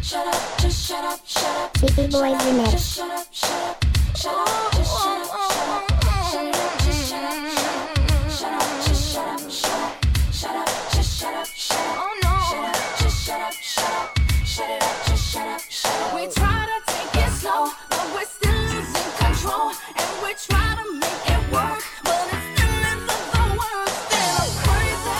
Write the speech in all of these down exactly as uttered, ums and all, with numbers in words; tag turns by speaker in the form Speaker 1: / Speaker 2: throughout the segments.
Speaker 1: Shut up, just shut up, shut up.
Speaker 2: City Boys Remix.
Speaker 1: Just shut up, shut up, shut up, just shut up, shut up, shut up, just shut up, shut up, just shut up, shut up, shut up, just shut up, shut up, oh no, shut up, just shut up, shut up, shut it up, just shut up, shut up. We try to take it slow, but we're still losing control, and we try to make it work, but it still ends up the worst. Still crazy.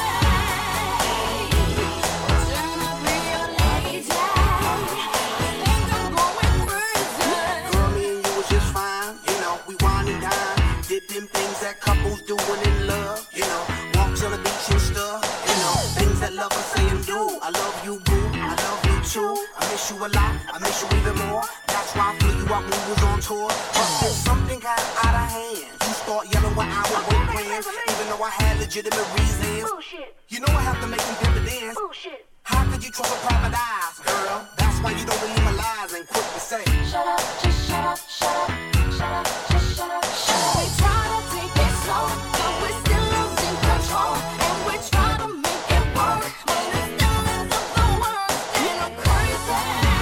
Speaker 1: Turn up real late. Think I'm going crazy.
Speaker 3: Girl, me and you was just fine, you know. We wine and dine, did them things that couples do when in love, you know. Walks on the beach and stuff, you know. Things that lovers say and do. I love you, boo. I love you too. I miss you a lot. I miss you even more. That's why I flew you out when we was on tour. But then something got out of hand. You start yelling when I was with plans, even though I had legitimate reasons.
Speaker 1: Bullshit.
Speaker 3: You know I have to make them dividends.
Speaker 1: Bullshit.
Speaker 3: How could you trust a private eyes, girl? That's why you don't believe my lies and quick to say.
Speaker 1: Shut up, just shut up, shut up, shut up, just shut up, shut up. We try to take it slow, but we're still losing control, and we try to make it work, but it still ends up the worst. And I'm crazy.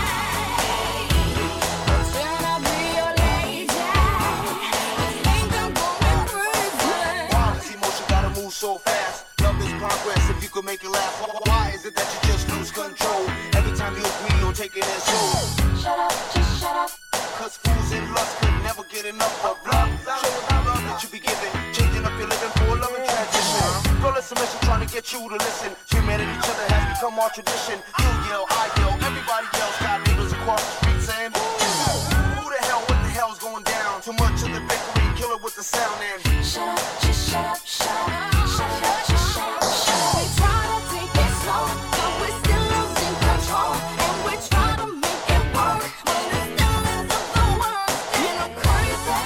Speaker 1: Turn up real late. I think I'm going crazy.
Speaker 3: Why does emotion gotta move so fast? Love is progress if you could make it last. Why is it that you just lose control every time you agree on taking it slow?
Speaker 1: Shut up, just shut up.
Speaker 3: Cause fools in lust could never get enough of love. Showing the love that you be giving, changing up your living for a loving transition. Girl, it's a mission trying to get you to listen. Screaming at each other has become our tradition. You yell, I yell, everybody yells. Got neighbors across the street saying, ooh, who the hell, what the hell's going down? Too much of the bickering, kill it with the sound and
Speaker 1: Shut up, just shut up, shut up, shut it up, just shut up, shut up. We try to take it slow, but we're still losing control, and we try to make it work, but it still ends up the worst. And I'm crazy.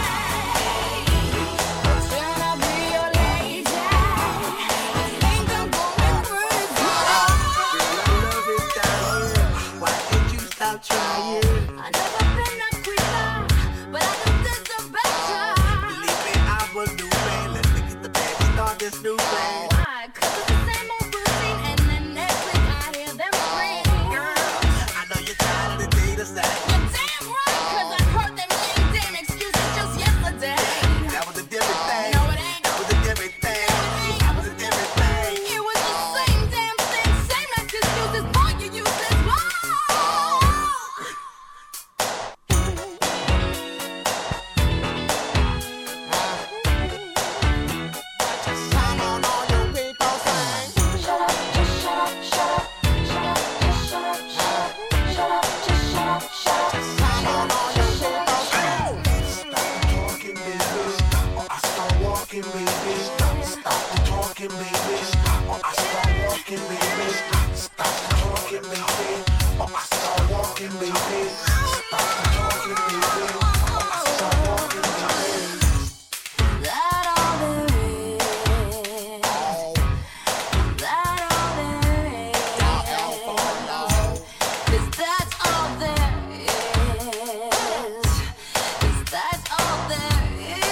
Speaker 1: Turn up real late. I think I'm going crazy.
Speaker 3: love is down here. Why can't you stop trying?
Speaker 1: I never been a quitter, but I know this is better.
Speaker 3: Believe me, I will do man. Let's get the band and start this new thing.
Speaker 1: Why? 'Cause it's the same old routine, and then next week I hear them scream.
Speaker 3: I know you're tired of the data stack.
Speaker 1: You're damn right, 'cause I heard them LinkedIn excuses just yesterday.
Speaker 3: That was a different thing.
Speaker 1: No, it ain't.
Speaker 3: That was a different thing. That was a different thing.
Speaker 1: It was the same damn thing, same as excuses, boy, you useless. Whoa!
Speaker 3: Shine on all your people, sing.
Speaker 1: Shut up, just shut up, shut up, shut up, just shut up, shut up, shut up, just shut up, shut up.
Speaker 3: Shine on all your people, sing. Stop the talking, baby. Or I start walking, baby. Stop the talking, baby. Or I start walking, baby. Stop the talking, baby. Or I start walking, baby. Stop the talking, baby. Or I start walking, baby.
Speaker 1: That all there is. That all there is. Is that all there is? Is that all there is?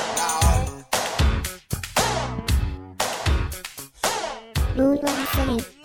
Speaker 2: Blue City.